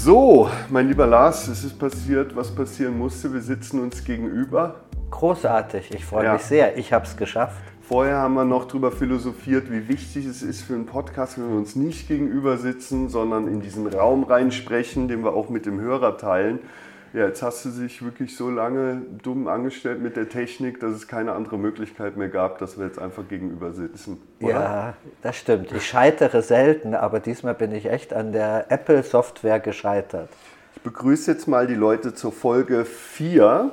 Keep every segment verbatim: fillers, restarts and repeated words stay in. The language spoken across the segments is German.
So, mein lieber Lars, es ist passiert, was passieren musste. Wir sitzen uns gegenüber. Großartig, ich freue Ja. mich sehr. Ich habe es geschafft. Vorher haben wir noch darüber philosophiert, wie wichtig es ist für einen Podcast, wenn wir uns nicht gegenüber sitzen, sondern in diesen Raum reinsprechen, den wir auch mit dem Hörer teilen. Ja, jetzt hast du dich wirklich so lange dumm angestellt mit der Technik, dass es keine andere Möglichkeit mehr gab, dass wir jetzt einfach gegenüber sitzen, oder? Ja, das stimmt. Ich scheitere selten, aber diesmal bin ich echt an der Apple-Software gescheitert. Ich begrüße jetzt mal die Leute zur Folge vier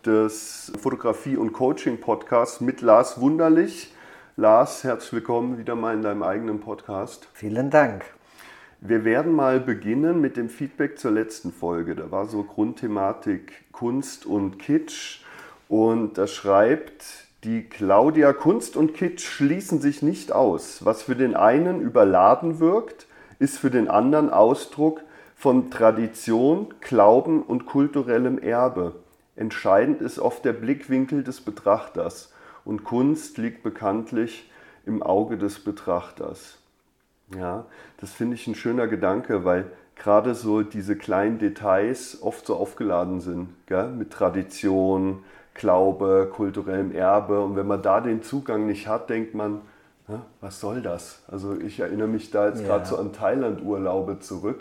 des Fotografie- und Coaching-Podcasts mit Lars Wunderlich. Lars, herzlich willkommen wieder mal in deinem eigenen Podcast. Vielen Dank. Wir werden mal beginnen mit dem Feedback zur letzten Folge. Da war so Grundthematik Kunst und Kitsch. Und da schreibt die Claudia, Kunst und Kitsch schließen sich nicht aus. Was für den einen überladen wirkt, ist für den anderen Ausdruck von Tradition, Glauben und kulturellem Erbe. Entscheidend ist oft der Blickwinkel des Betrachters. Und Kunst liegt bekanntlich im Auge des Betrachters. Ja, das finde ich ein schöner Gedanke, weil gerade so diese kleinen Details oft so aufgeladen sind, gell? Mit Tradition, Glaube, kulturellem Erbe. Und wenn man da den Zugang nicht hat, denkt man, ja, was soll das? Also ich erinnere mich da jetzt Ja. gerade so an Thailand-Urlaube zurück.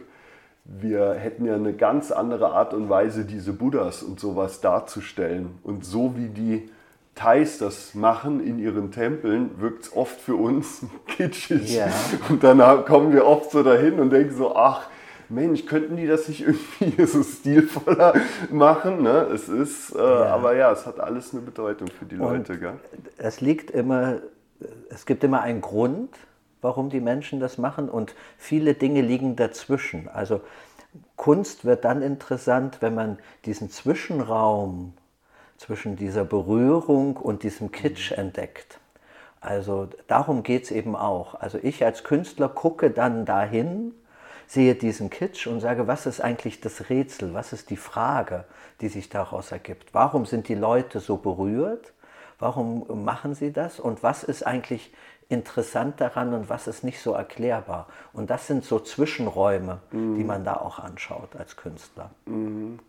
Wir hätten ja eine ganz andere Art und Weise, diese Buddhas und sowas darzustellen. Und so wie die Thais das machen in ihren Tempeln, wirkt es oft für uns kitschig. Ja. Und dann kommen wir oft so dahin und denken so, ach Mensch, könnten die das nicht irgendwie so stilvoller machen? Ne? Es ist, äh, Ja. aber ja, es hat alles eine Bedeutung für die Leute. Und Gell? es liegt immer, es gibt immer einen Grund, warum die Menschen das machen, und viele Dinge liegen dazwischen. Also Kunst wird dann interessant, wenn man diesen Zwischenraum zwischen dieser Berührung und diesem Kitsch entdeckt. Also darum geht es eben auch. Also ich als Künstler gucke dann dahin, sehe diesen Kitsch und sage, was ist eigentlich das Rätsel, was ist die Frage, die sich daraus ergibt? Warum sind die Leute so berührt? Warum machen sie das? Und was ist eigentlich interessant daran und was ist nicht so erklärbar? Und das sind so Zwischenräume, mhm. die man da auch anschaut als Künstler. Mhm.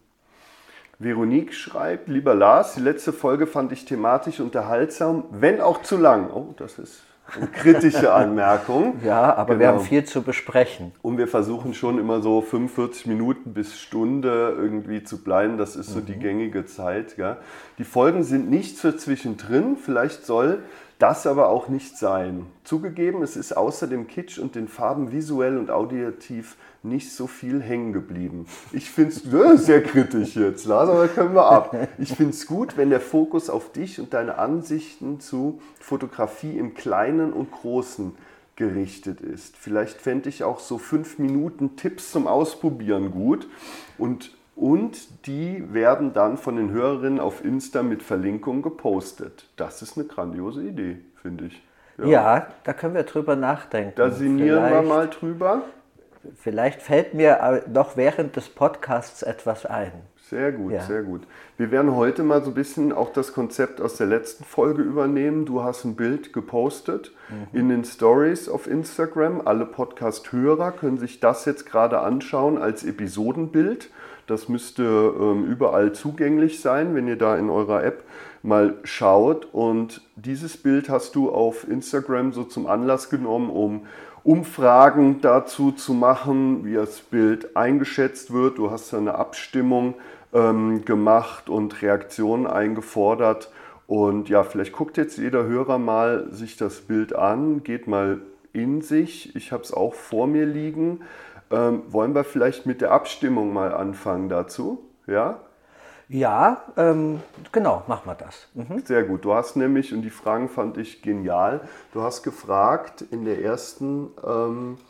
Veronique schreibt, lieber Lars, die letzte Folge fand ich thematisch unterhaltsam, wenn auch zu lang. Oh, das ist eine kritische Anmerkung. Ja, aber genau. Wir haben viel zu besprechen. Und wir versuchen schon immer so fünfundvierzig Minuten bis Stunde irgendwie zu bleiben. Das ist so mhm. die gängige Zeit. Gell? Die Folgen sind nichts für zwischendrin. Vielleicht soll das aber auch nicht sein. Zugegeben, es ist außer dem Kitsch und den Farben visuell und auditiv nicht so viel hängen geblieben. Ich finde es sehr kritisch jetzt, Lars, aber können wir ab. Ich finde es gut, wenn der Fokus auf dich und deine Ansichten zu Fotografie im Kleinen und Großen gerichtet ist. Vielleicht fände ich auch so fünf Minuten Tipps zum Ausprobieren gut. Und, und die werden dann von den Hörerinnen auf Insta mit Verlinkung gepostet. Das ist eine grandiose Idee, finde ich. Ja. ja, da können wir drüber nachdenken. Da sinnieren Vielleicht. wir mal drüber. Vielleicht fällt mir noch während des Podcasts etwas ein. Sehr gut, ja. sehr gut. Wir werden heute mal so ein bisschen auch das Konzept aus der letzten Folge übernehmen. Du hast ein Bild gepostet mhm. in den Stories auf Instagram. Alle Podcast-Hörer können sich das jetzt gerade anschauen als Episodenbild. Das müsste ähm, überall zugänglich sein, wenn ihr da in eurer App mal schaut. Und dieses Bild hast du auf Instagram so zum Anlass genommen, um Umfragen dazu zu machen, wie das Bild eingeschätzt wird. Du hast da eine Abstimmung ähm, gemacht und Reaktionen eingefordert. Und ja, vielleicht guckt jetzt jeder Hörer mal sich das Bild an, geht mal in sich. Ich habe es auch vor mir liegen. Ähm, wollen wir vielleicht mit der Abstimmung mal anfangen dazu? Ja? Ja, ähm, genau, machen wir das. Mhm. Sehr gut. Du hast nämlich, und die Fragen fand ich genial, du hast gefragt in der ersten ähm,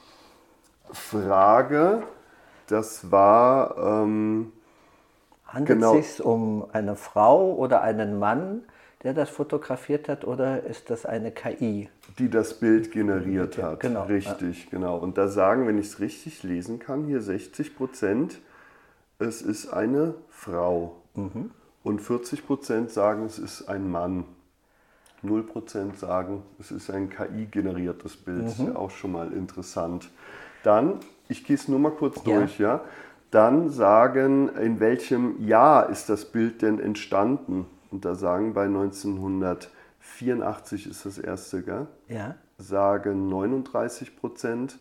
Frage, das war... Ähm, Handelt genau. es sich um eine Frau oder einen Mann, der das fotografiert hat, oder ist das eine K I? Die das Bild generiert hat. Genau. Richtig, ja. Genau. Und da sagen, wenn ich es richtig lesen kann, hier sechzig Prozent, es ist eine Frau. Mhm. Und vierzig Prozent sagen, es ist ein Mann. null Prozent sagen, es ist ein K I-generiertes Bild. Mhm. Ist ja auch schon mal interessant. Dann, ich gehe es nur mal kurz ja. durch, ja. dann sagen, in welchem Jahr ist das Bild denn entstanden? Und da sagen bei neunzehnhundertvierundachtzig ist das erste, gell? Ja. Sagen neununddreißig Prozent,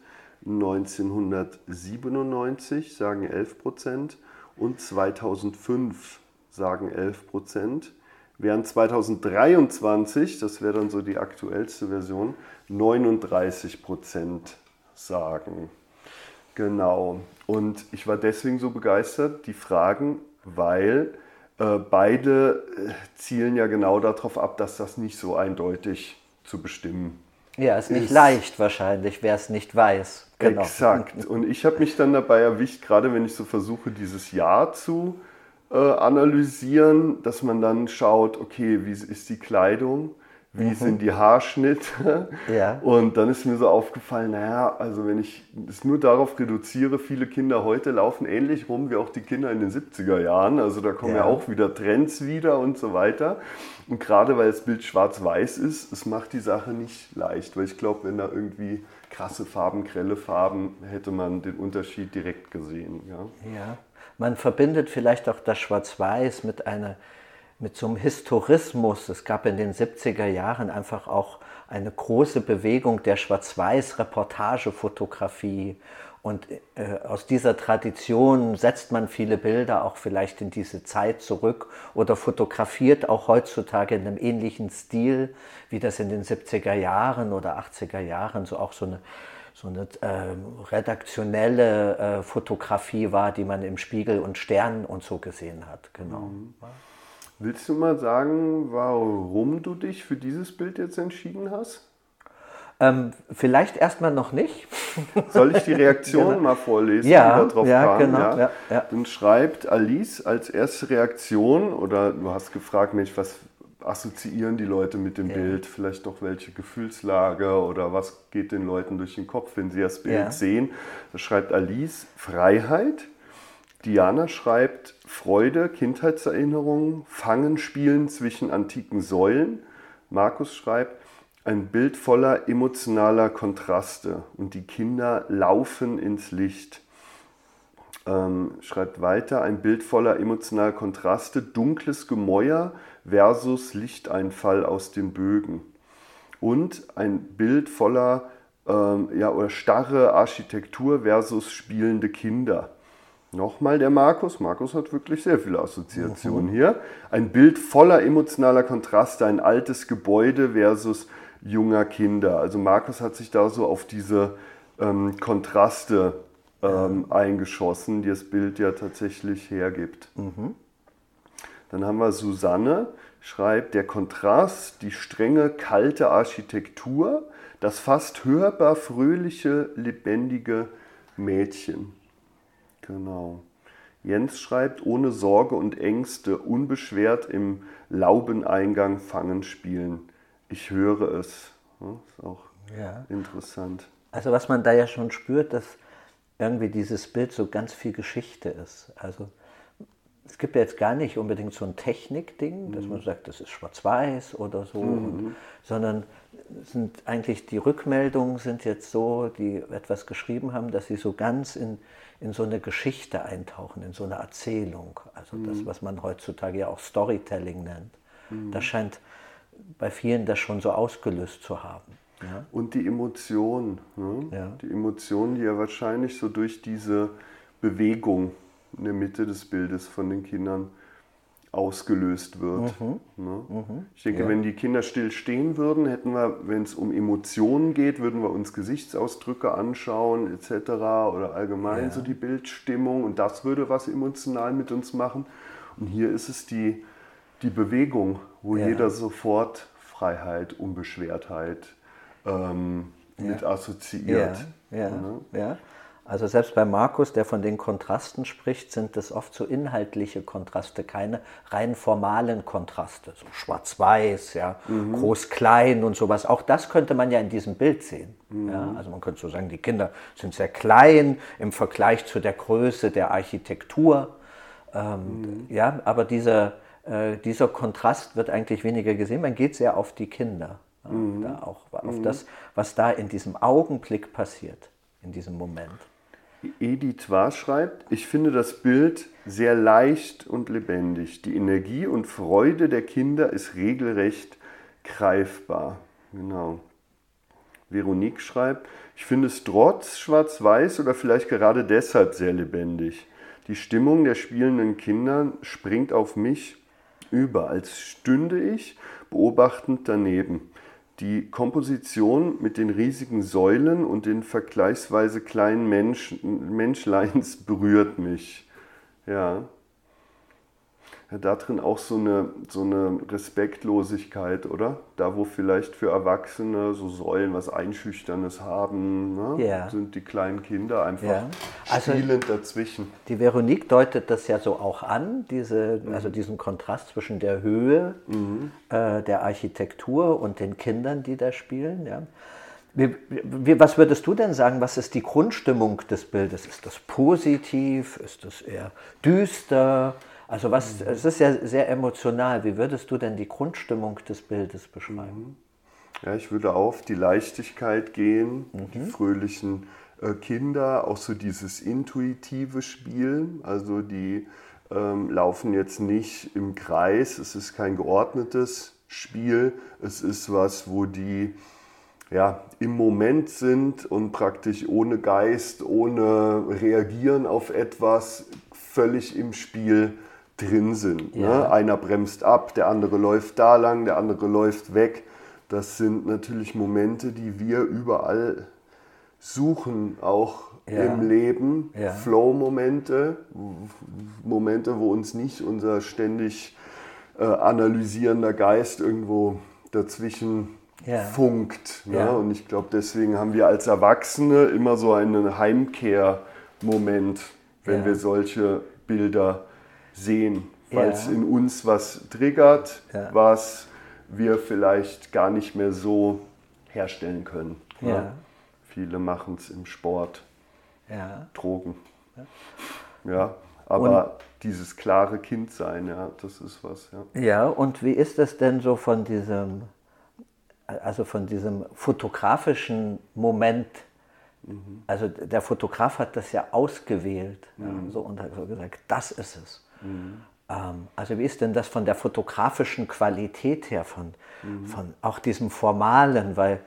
neunzehnhundertsiebenundneunzig sagen elf Prozent und zweitausendfünf sagen elf Prozent. Während zweitausenddreiundzwanzig, das wäre dann so die aktuellste Version, neununddreißig Prozent sagen. Genau. Und ich war deswegen so begeistert, die Fragen, weil äh, beide äh, zielen ja genau darauf ab, dass das nicht so eindeutig zu bestimmen Ja, ist nicht ist. leicht wahrscheinlich, wer es nicht weiß. Genau. Exakt. Und ich habe mich dann dabei erwischt, gerade wenn ich so versuche, dieses Jahr zu äh, analysieren, dass man dann schaut, okay, wie ist die Kleidung? Wie mhm. sind die Haarschnitte? Ja. Und dann ist mir so aufgefallen, naja, also wenn ich es nur darauf reduziere, viele Kinder heute laufen ähnlich rum wie auch die Kinder in den siebziger Jahren. Also da kommen ja, ja auch wieder Trends wieder und so weiter. Und gerade weil das Bild schwarz-weiß ist, es macht die Sache nicht leicht. Weil ich glaube, wenn da irgendwie krasse Farben, grelle Farben, hätte man den Unterschied direkt gesehen. Ja, ja. Man verbindet vielleicht auch das Schwarz-Weiß mit einer mit so einem Historismus. Es gab in den siebziger Jahren einfach auch eine große Bewegung der Schwarz-Weiß-Reportagefotografie. Und äh, aus dieser Tradition setzt man viele Bilder auch vielleicht in diese Zeit zurück oder fotografiert auch heutzutage in einem ähnlichen Stil, wie das in den siebziger Jahren oder achtziger Jahren so auch so eine, so eine äh, redaktionelle äh, Fotografie war, die man im Spiegel und Stern und so gesehen hat. Genau. Mhm. Willst du mal sagen, warum du dich für dieses Bild jetzt entschieden hast? Ähm, vielleicht erstmal noch nicht. Soll ich die Reaktion genau. mal vorlesen, ja, die da drauf ja, kam? Genau, ja? Ja, ja. Dann schreibt Alice als erste Reaktion, oder du hast gefragt, Mensch, was assoziieren die Leute mit dem ja. Bild? Vielleicht doch welche Gefühlslage oder was geht den Leuten durch den Kopf, wenn sie das Bild ja. sehen? Da schreibt Alice Freiheit. Diana schreibt Freude, Kindheitserinnerungen, Fangen, Spielen zwischen antiken Säulen. Markus schreibt ein Bild voller emotionaler Kontraste und die Kinder laufen ins Licht. Ähm, schreibt weiter ein Bild voller emotionaler Kontraste, dunkles Gemäuer versus Lichteinfall aus den Bögen. Und ein Bild voller ähm, ja, oder starre Architektur versus spielende Kinder. Nochmal der Markus. Markus hat wirklich sehr viele Assoziationen mhm. hier. Ein Bild voller emotionaler Kontraste, ein altes Gebäude versus junger Kinder. Also Markus hat sich da so auf diese ähm, Kontraste ähm, ja. eingeschossen, die das Bild ja tatsächlich hergibt. Mhm. Dann haben wir Susanne, schreibt der Kontrast, die strenge, kalte Architektur, das fast hörbar fröhliche, lebendige Mädchen. Genau. Jens schreibt, ohne Sorge und Ängste, unbeschwert im Laubeneingang fangen, spielen. Ich höre es. Das ist auch ja. interessant. Also was man da ja schon spürt, dass irgendwie dieses Bild so ganz viel Geschichte ist. Also es gibt ja jetzt gar nicht unbedingt so ein Technikding, dass man sagt, das ist schwarz-weiß oder so, mhm. und, sondern sind eigentlich die Rückmeldungen sind jetzt so, die etwas geschrieben haben, dass sie so ganz in, in so eine Geschichte eintauchen, in so eine Erzählung. Also mhm. das, was man heutzutage ja auch Storytelling nennt. Mhm. Das scheint bei vielen das schon so ausgelöst zu haben. Ja? Und die Emotionen, ne? Ja. Die Emotionen, die ja wahrscheinlich so durch diese Bewegung in der Mitte des Bildes von den Kindern ausgelöst wird. Mhm. Ne? Mhm. Ich denke, ja. wenn die Kinder still stehen würden, hätten wir, wenn es um Emotionen geht, würden wir uns Gesichtsausdrücke anschauen et cetera oder allgemein ja. so die Bildstimmung und das würde was emotional mit uns machen. Und hier ist es die, die Bewegung, wo ja. jeder sofort Freiheit, Unbeschwertheit ähm, ja. mit assoziiert. Ja. Ja. Ne? Ja. Also selbst bei Markus, der von den Kontrasten spricht, sind das oft so inhaltliche Kontraste, keine rein formalen Kontraste, so schwarz-weiß, ja, mhm. groß-klein und sowas. Auch das könnte man ja in diesem Bild sehen. Mhm. Ja, also man könnte so sagen, die Kinder sind sehr klein im Vergleich zu der Größe der Architektur. Ähm, mhm. Ja, aber dieser, äh, dieser Kontrast wird eigentlich weniger gesehen. Man geht sehr auf die Kinder, ja, mhm. da auch auf mhm. das, was da in diesem Augenblick passiert, in diesem Moment. Edith Wahr schreibt, ich finde das Bild sehr leicht und lebendig. Die Energie und Freude der Kinder ist regelrecht greifbar. Genau. Veronique schreibt, ich finde es trotz Schwarz-Weiß oder vielleicht gerade deshalb sehr lebendig. Die Stimmung der spielenden Kinder springt auf mich über, als stünde ich beobachtend daneben. Die Komposition mit den riesigen Säulen und den vergleichsweise kleinen Mensch, Menschleins berührt mich. Ja. Ja, da drin auch so eine, so eine Respektlosigkeit, oder? Da, wo vielleicht für Erwachsene so Säulen was Einschüchternes haben, ne? Ja. Sind die kleinen Kinder einfach Ja. Also, spielend dazwischen. Die Veronique deutet das ja so auch an, diese, also diesen Kontrast zwischen der Höhe mhm. äh, der Architektur und den Kindern, die da spielen. Ja. Wie, wie, was würdest du denn sagen, was ist die Grundstimmung des Bildes? Ist das positiv? Ist das eher düster? Also was, es ist ja sehr emotional. Wie würdest du denn die Grundstimmung des Bildes beschreiben? Ja, ich würde auf die Leichtigkeit gehen, mhm. die fröhlichen äh, Kinder, auch so dieses intuitive Spiel. Also die ähm, laufen jetzt nicht im Kreis, es ist kein geordnetes Spiel. Es ist was, wo die ja, im Moment sind und praktisch ohne Geist, ohne Reagieren auf etwas, völlig im Spiel drin sind. Ja. Ne? Einer bremst ab, der andere läuft da lang, der andere läuft weg. Das sind natürlich Momente, die wir überall suchen, auch ja. im Leben. Ja. Flow-Momente, Momente, wo uns nicht unser ständig äh, analysierender Geist irgendwo dazwischen ja. funkt. Ne? Ja. Und ich glaube, deswegen haben wir als Erwachsene immer so einen Heimkehr-Moment, wenn ja. wir solche Bilder sehen, weil es ja. in uns was triggert, ja. was wir vielleicht gar nicht mehr so herstellen können. Ja. Ja. Viele machen es im Sport, ja. Drogen. Ja, ja aber und dieses klare Kindsein, ja, das ist was. Ja. ja, und wie ist es denn so von diesem, also von diesem fotografischen Moment? Also der Fotograf hat das ja ausgewählt, mhm. ja, so, und hat so gesagt, das ist es. Mhm. Ähm, also wie ist denn das von der fotografischen Qualität her, von, mhm. von auch diesem Formalen, weil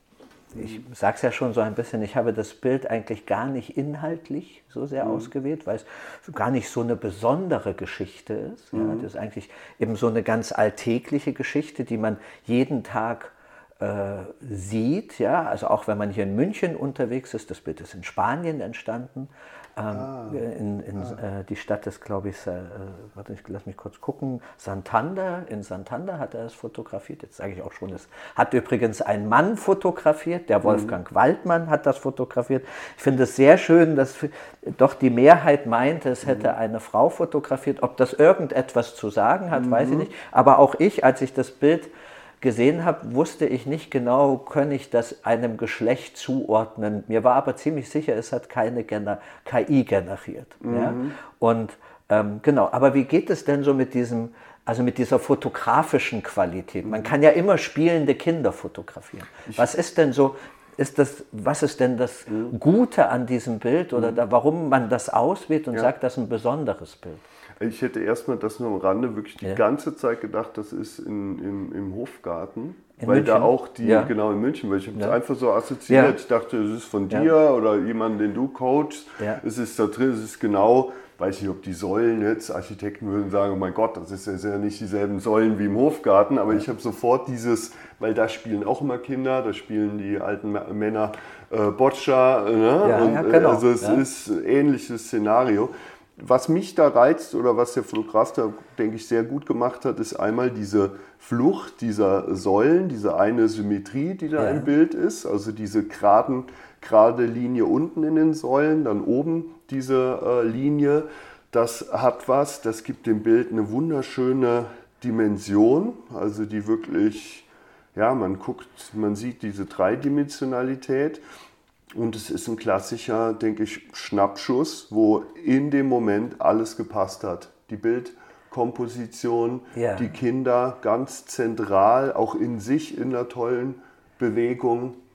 ich sage es ja schon so ein bisschen, ich habe das Bild eigentlich gar nicht inhaltlich so sehr mhm. ausgewählt, weil es gar nicht so eine besondere Geschichte ist. Mhm. Ja, das ist eigentlich eben so eine ganz alltägliche Geschichte, die man jeden Tag Äh, sieht, ja, also auch wenn man hier in München unterwegs ist, das Bild ist in Spanien entstanden, ähm, ah, in, in, ah. äh, die Stadt ist, glaube ich, äh, warte, ich lass mich kurz gucken, Santander, in Santander hat er es fotografiert, jetzt sage ich auch schon, es hat übrigens ein Mann fotografiert, der Wolfgang mhm. Waldmann hat das fotografiert. Ich finde es sehr schön, dass doch die Mehrheit meinte, es hätte mhm. eine Frau fotografiert, ob das irgendetwas zu sagen hat, mhm. weiß ich nicht, aber auch ich, als ich das Bild gesehen habe, wusste ich nicht genau, kann ich das einem Geschlecht zuordnen. Mir war aber ziemlich sicher, es hat keine Gener- K I generiert. Mhm. Ja? Und ähm, genau, aber wie geht es denn so mit diesem, also mit dieser fotografischen Qualität? Man kann ja immer spielende Kinder fotografieren. Was ist denn so, ist das, was ist denn das Gute an diesem Bild oder da, warum man das auswählt und ja. sagt, das ist ein besonderes Bild? Ich hätte erstmal das nur am Rande wirklich die ja. ganze Zeit gedacht, das ist in, in, im Hofgarten. In weil München? Da auch die, ja. genau in München, weil ich habe es ja. einfach so assoziiert. Ja. Ich dachte, es ist von dir ja. oder jemand, den du coachst. Ja. Es ist da drin, es ist genau, weiß nicht, ob die Säulen jetzt, Architekten würden sagen, oh mein Gott, das ist ja nicht dieselben Säulen wie im Hofgarten, aber ja. ich habe sofort dieses, weil da spielen auch immer Kinder, da spielen die alten Männer äh, Boccia, ne? ja, Und, ja, genau. also es ja. ist ein ähnliches Szenario. Was mich da reizt oder was der Fotograf da, denke ich, sehr gut gemacht hat, ist einmal diese Flucht dieser Säulen, diese eine Symmetrie, die da ja. im Bild ist, also diese geraden, gerade Linie unten in den Säulen, dann oben diese äh, Linie. Das hat was, das gibt dem Bild eine wunderschöne Dimension, also die wirklich, ja, man guckt, man sieht diese Dreidimensionalität. Und es ist ein klassischer, denke ich, Schnappschuss, wo in dem Moment alles gepasst hat. Die Bildkomposition, ja. die Kinder ganz zentral, auch in sich in einer tollen Bewegung.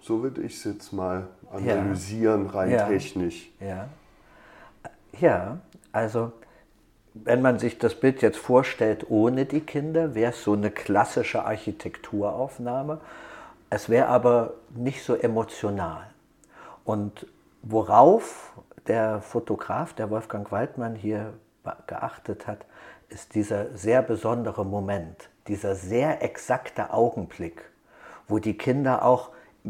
So würde ich es jetzt mal analysieren, ja. rein ja. technisch. Ja. ja, also wenn man sich das Bild jetzt vorstellt ohne die Kinder, wäre es so eine klassische Architekturaufnahme. Es wäre aber nicht so emotional. Und worauf der Fotograf, der Wolfgang Waldmann, hier geachtet hat, ist dieser sehr besondere Moment, dieser sehr exakte Augenblick, wo die Kinder auch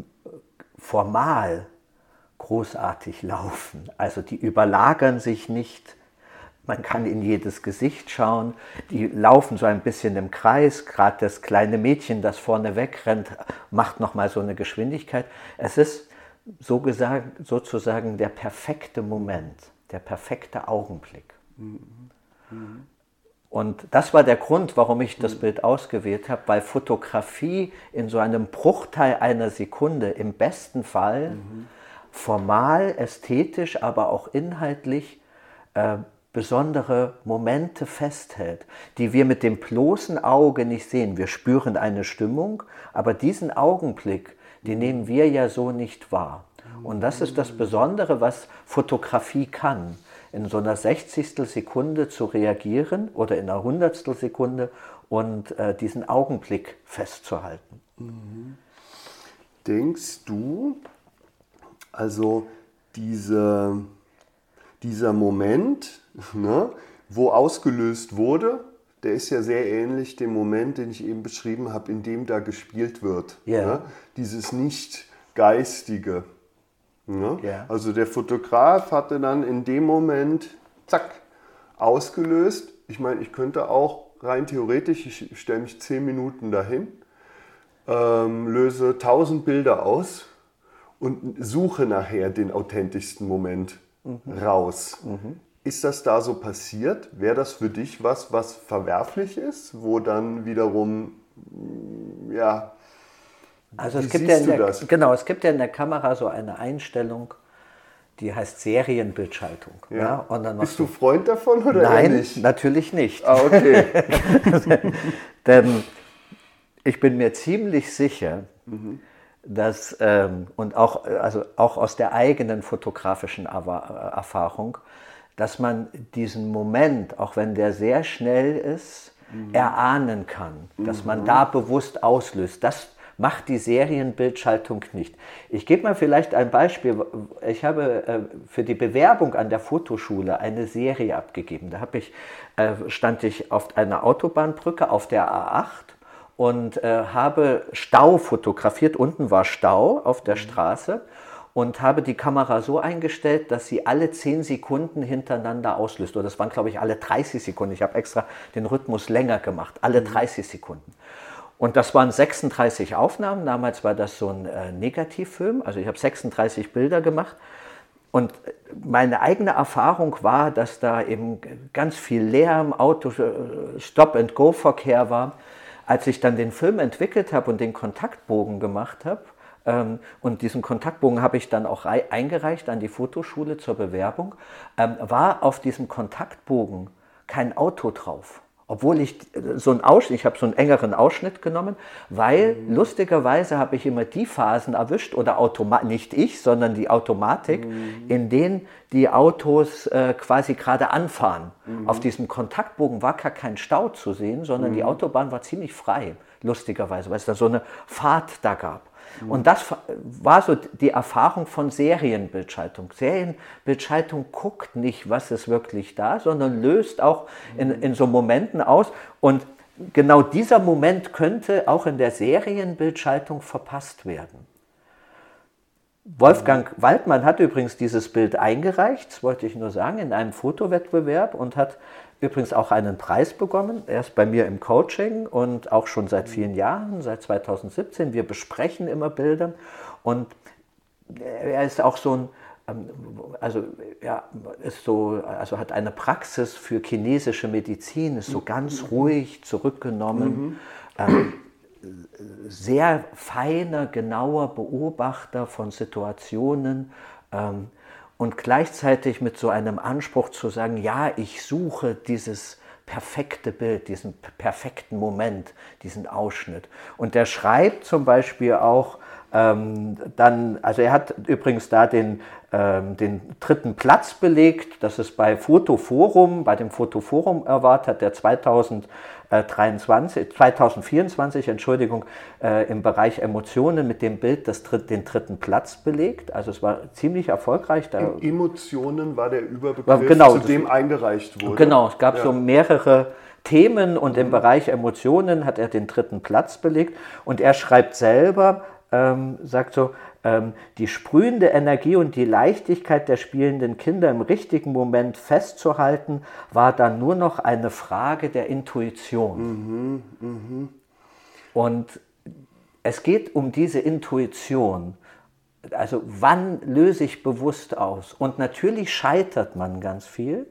formal großartig laufen. Also die überlagern sich nicht. Man kann in jedes Gesicht schauen, die laufen so ein bisschen im Kreis, gerade das kleine Mädchen, das vorne wegrennt, macht nochmal so eine Geschwindigkeit. Es ist so gesagt, sozusagen der perfekte Moment, der perfekte Augenblick. Mhm. Mhm. Und das war der Grund, warum ich das Bild ausgewählt habe, weil Fotografie in so einem Bruchteil einer Sekunde im besten Fall mhm. formal, ästhetisch, aber auch inhaltlich äh, besondere Momente festhält, die wir mit dem bloßen Auge nicht sehen. Wir spüren eine Stimmung, aber diesen Augenblick, den nehmen wir ja so nicht wahr. Und das ist das Besondere, was Fotografie kann, in so einer Sechzigstel Sekunde zu reagieren oder in einer Hundertstel Sekunde und äh, diesen Augenblick festzuhalten. Mhm. Denkst du, also diese, dieser Moment, ne, wo ausgelöst wurde, der ist ja sehr ähnlich dem Moment, den ich eben beschrieben habe, in dem da gespielt wird. Yeah. Ne? Dieses Nicht-Geistige. Ne? Yeah. Also der Fotograf hatte dann in dem Moment, zack, ausgelöst. Ich meine, ich könnte auch rein theoretisch, ich stelle mich zehn Minuten dahin, ähm, löse tausend Bilder aus und suche nachher den authentischsten Moment mhm. raus. Mhm. Ist das da so passiert? Wäre das für dich was, was verwerflich ist, wo dann wiederum, ja, also es wie gibt ja siehst in du der, das? Genau, es gibt ja in der Kamera so eine Einstellung, die heißt Serienbildschaltung. Ja. Ja, und dann Bist du du Freund davon oder Nein, eher nicht? natürlich nicht. Ah, okay. Denn ich bin mir ziemlich sicher, mhm. dass, ähm, und auch, also auch aus der eigenen fotografischen Erfahrung, dass man diesen Moment, auch wenn der sehr schnell ist, mhm. erahnen kann, dass man mhm. da bewusst auslöst. Das macht die Serienbildschaltung nicht. Ich gebe mal vielleicht ein Beispiel. Ich habe äh, für die Bewerbung an der Fotoschule eine Serie abgegeben. Da habe ich, äh, stand ich auf einer Autobahnbrücke auf der A acht und äh, habe Stau fotografiert. Unten war Stau auf der mhm. Straße. Und habe die Kamera so eingestellt, dass sie alle zehn Sekunden hintereinander auslöst. Oder das waren, glaube ich, alle dreißig Sekunden. Ich habe extra den Rhythmus länger gemacht, alle dreißig Sekunden. Und das waren sechsunddreißig Aufnahmen. Damals war das so ein äh, Negativfilm. Also ich habe sechsunddreißig Bilder gemacht. Und meine eigene Erfahrung war, dass da eben ganz viel Lärm, Auto, Stop-and-Go-Verkehr war. Als ich dann den Film entwickelt habe und den Kontaktbogen gemacht habe, und diesen Kontaktbogen habe ich dann auch eingereicht an die Fotoschule zur Bewerbung, war auf diesem Kontaktbogen kein Auto drauf. Obwohl ich so einen Ausschnitt, ich habe so einen engeren Ausschnitt genommen, weil mhm. lustigerweise habe ich immer die Phasen erwischt, oder Automa- nicht ich, sondern die Automatik, mhm. in denen die Autos äh, quasi gerade anfahren. Mhm. Auf diesem Kontaktbogen war gar kein Stau zu sehen, sondern mhm. die Autobahn war ziemlich frei, lustigerweise, weil es da so eine Fahrt da gab. Und das war so die Erfahrung von Serienbildschaltung. Serienbildschaltung guckt nicht, was ist wirklich da, sondern löst auch in, in so Momenten aus. Und genau dieser Moment könnte auch in der Serienbildschaltung verpasst werden. Wolfgang Waldmann hat übrigens dieses Bild eingereicht, das wollte ich nur sagen, in einem Fotowettbewerb und hat übrigens auch einen Preis bekommen. Er ist bei mir im Coaching und auch schon seit vielen Jahren, seit zweitausendsiebzehn. Wir besprechen immer Bilder und er ist auch so ein, also ja, ist so, also hat eine Praxis für chinesische Medizin, ist so ganz ruhig, zurückgenommen. Mhm. Ähm, sehr feiner, genauer Beobachter von Situationen ähm, und gleichzeitig mit so einem Anspruch zu sagen, ja, ich suche dieses perfekte Bild, diesen perfekten Moment, diesen Ausschnitt. Und der schreibt zum Beispiel auch, Ähm, dann, also er hat übrigens da den, ähm, den dritten Platz belegt. Das ist bei Fotoforum, bei dem Fotoforum Award hat der zweitausenddreiundzwanzig, zweitausendvierundzwanzig, Entschuldigung, äh, im Bereich Emotionen mit dem Bild das, den dritten Platz belegt. Also es war ziemlich erfolgreich. Da Emotionen war der Überbegriff, genau, zu dem eingereicht wurde. Genau, es gab ja. so mehrere Themen und mhm. im Bereich Emotionen hat er den dritten Platz belegt. Und er schreibt selber, ähm, sagt so, ähm, die sprühende Energie und die Leichtigkeit der spielenden Kinder im richtigen Moment festzuhalten, war dann nur noch eine Frage der Intuition. Mhm, mh. Und es geht um diese Intuition. Also wann löse ich bewusst aus? Und natürlich scheitert man ganz viel,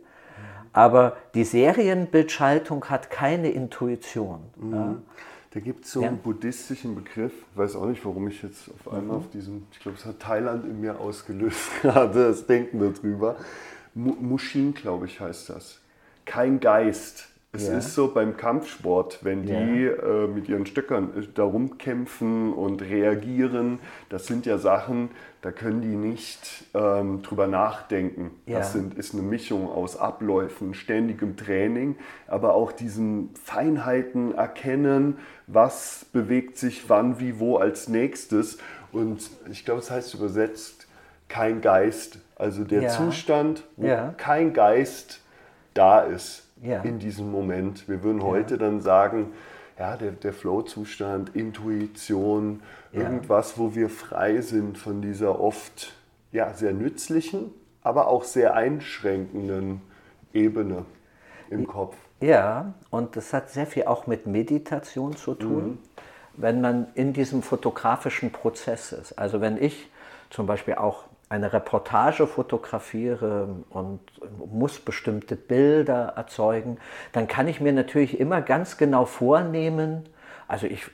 aber die Serienbildschaltung hat keine Intuition. Mhm. Ja. Da gibt es so Ja. einen buddhistischen Begriff, ich weiß auch nicht, warum ich jetzt auf einmal mhm. auf diesem, ich glaube, es hat Thailand in mir ausgelöst gerade, das Denken darüber. Mushin, glaube ich, heißt das. Kein Geist. Es ja. ist so beim Kampfsport, wenn die ja. äh, mit ihren Stöckern äh, da rumkämpfen und reagieren, das sind ja Sachen, da können die nicht ähm, drüber nachdenken. Ja. Das sind, ist eine Mischung aus Abläufen, ständigem Training, aber auch diesen Feinheiten erkennen, was bewegt sich wann, wie, wo als nächstes. Und ich glaube, es heißt übersetzt, kein Geist. Also der ja. Zustand, wo ja. kein Geist da ist. Ja. In diesem Moment. Wir würden heute ja. dann sagen, ja, der, der Flow-Zustand, Intuition, ja. irgendwas, wo wir frei sind von dieser oft ja, sehr nützlichen, aber auch sehr einschränkenden Ebene im Kopf. Ja, und das hat sehr viel auch mit Meditation zu tun, mhm. wenn man in diesem fotografischen Prozess ist. Also wenn ich zum Beispiel auch eine Reportage fotografiere und muss bestimmte Bilder erzeugen, dann kann ich mir natürlich immer ganz genau vornehmen, also ich,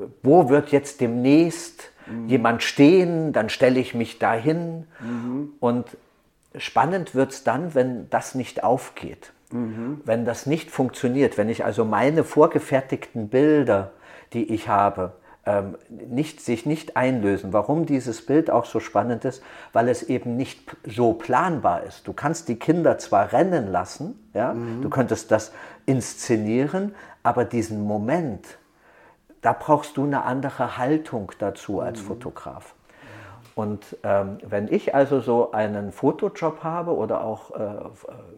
wo wird jetzt demnächst mhm. jemand stehen, dann stelle ich mich dahin mhm. und spannend wird es dann, wenn das nicht aufgeht, mhm. wenn das nicht funktioniert, wenn ich also meine vorgefertigten Bilder, die ich habe, Nicht, sich nicht einlösen. Warum dieses Bild auch so spannend ist, weil es eben nicht so planbar ist. Du kannst die Kinder zwar rennen lassen, ja, mhm. du könntest das inszenieren, aber diesen Moment, da brauchst du eine andere Haltung dazu als mhm. Fotograf. Und ähm, wenn ich also so einen Fotojob habe oder auch äh,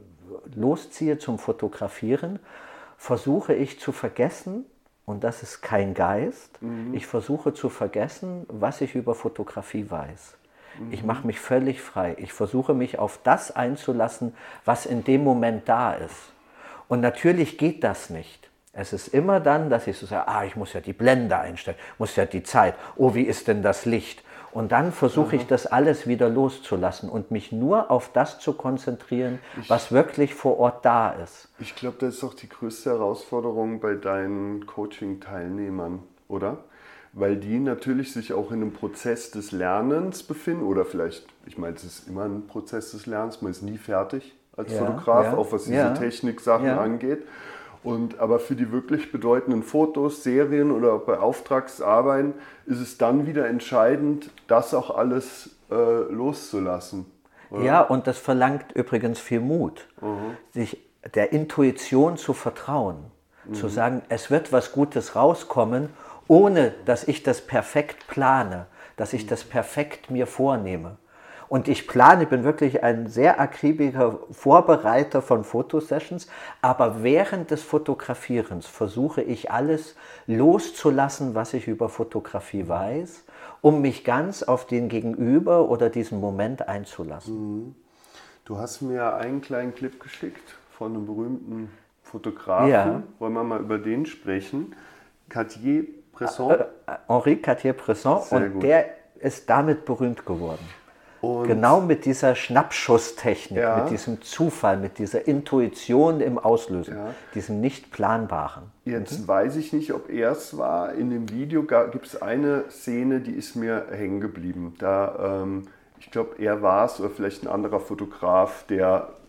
losziehe zum Fotografieren, versuche ich zu vergessen, und das ist kein Geist. Mhm. Ich versuche zu vergessen, was ich über Fotografie weiß. Mhm. Ich mache mich völlig frei. Ich versuche mich auf das einzulassen, was in dem Moment da ist. Und natürlich geht das nicht. Es ist immer dann, dass ich so sage, ah, ich muss ja die Blende einstellen, muss ja die Zeit, oh, wie ist denn das Licht? Und dann versuche ich das alles wieder loszulassen und mich nur auf das zu konzentrieren, ich, was wirklich vor Ort da ist. Ich glaube, das ist auch die größte Herausforderung bei deinen Coaching-Teilnehmern, oder? Weil die natürlich sich auch in einem Prozess des Lernens befinden oder vielleicht, ich meine, es ist immer ein Prozess des Lernens, man ist nie fertig als ja, Fotograf, ja, auch was diese ja, Technik-Sachen ja. angeht. Und, aber für die wirklich bedeutenden Fotos, Serien oder bei Auftragsarbeiten ist es dann wieder entscheidend, das auch alles äh, loszulassen. Oder? Ja, und das verlangt übrigens viel Mut, mhm. sich der Intuition zu vertrauen, mhm. zu sagen, es wird was Gutes rauskommen, ohne dass ich das perfekt plane, dass ich das perfekt mir vornehme. Und ich plane, ich bin wirklich ein sehr akribischer Vorbereiter von Fotosessions, aber während des Fotografierens versuche ich alles loszulassen, was ich über Fotografie weiß, um mich ganz auf den Gegenüber oder diesen Moment einzulassen. Du hast mir einen kleinen Clip geschickt von einem berühmten Fotografen. Ja. Wollen wir mal über den sprechen? Cartier-Bresson. Äh, äh, Henri Cartier-Bresson. Und gut. Der ist damit berühmt geworden. Und genau mit dieser Schnappschusstechnik, ja. mit diesem Zufall, mit dieser Intuition im Auslösen, ja. diesem Nicht-Planbaren. Jetzt mhm. weiß ich nicht, ob er es war. In dem Video gibt es eine Szene, die ist mir hängen geblieben. Da, ähm, ich glaube, er war es oder vielleicht ein anderer Fotograf, der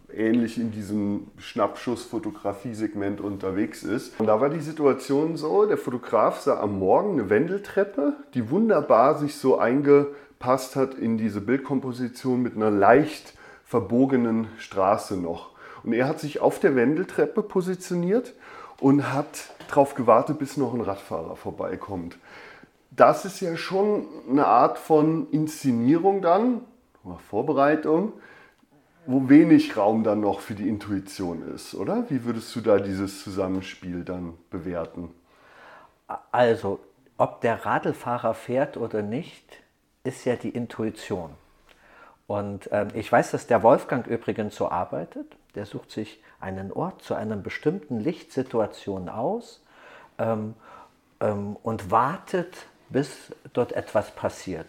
ähnlich in diesem Schnappschuss-Fotografie-Segment unterwegs ist. Und da war die Situation so, der Fotograf sah am Morgen eine Wendeltreppe, die wunderbar sich so eingepasst hat in diese Bildkomposition mit einer leicht verbogenen Straße noch. Und er hat sich auf der Wendeltreppe positioniert und hat darauf gewartet, bis noch ein Radfahrer vorbeikommt. Das ist ja schon eine Art von Inszenierung dann, oder Vorbereitung, wo wenig Raum dann noch für die Intuition ist, oder? Wie würdest du da dieses Zusammenspiel dann bewerten? Also, ob der Radlfahrer fährt oder nicht, ist ja die Intuition. Und ähm, ich weiß, dass der Wolfgang übrigens so arbeitet. Der sucht sich einen Ort zu einer bestimmten Lichtsituation aus ähm, ähm, und wartet, bis dort etwas passiert.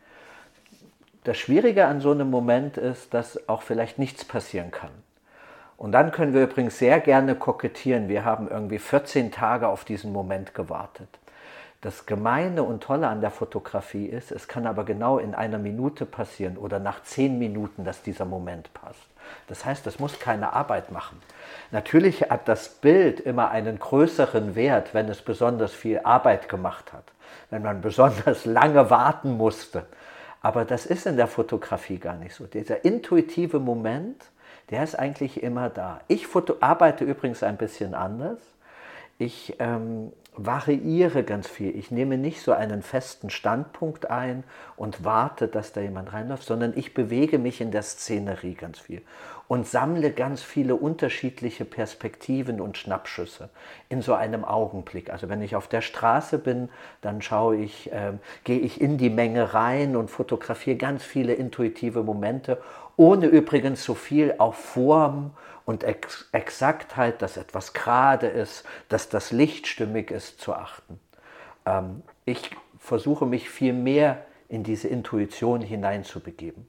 Das Schwierige an so einem Moment ist, dass auch vielleicht nichts passieren kann. Und dann können wir übrigens sehr gerne kokettieren. Wir haben irgendwie vierzehn Tage auf diesen Moment gewartet. Das Gemeine und Tolle an der Fotografie ist, es kann aber genau in einer Minute passieren oder nach zehn Minuten, dass dieser Moment passt. Das heißt, es muss keine Arbeit machen. Natürlich hat das Bild immer einen größeren Wert, wenn es besonders viel Arbeit gemacht hat, wenn man besonders lange warten musste. Aber das ist in der Fotografie gar nicht so. Dieser intuitive Moment, der ist eigentlich immer da. Ich foto- arbeite übrigens ein bisschen anders. Ich ähm, variiere ganz viel. Ich nehme nicht so einen festen Standpunkt ein und warte, dass da jemand reinläuft, sondern ich bewege mich in der Szenerie ganz viel und sammle ganz viele unterschiedliche Perspektiven und Schnappschüsse in so einem Augenblick. Also wenn ich auf der Straße bin, dann schaue ich, äh, gehe ich in die Menge rein und fotografiere ganz viele intuitive Momente, ohne übrigens so viel auf Form und Ex Exaktheit, dass etwas gerade ist, dass das Licht stimmig ist, zu achten. Ähm, ich versuche mich viel mehr in diese Intuition hineinzubegeben.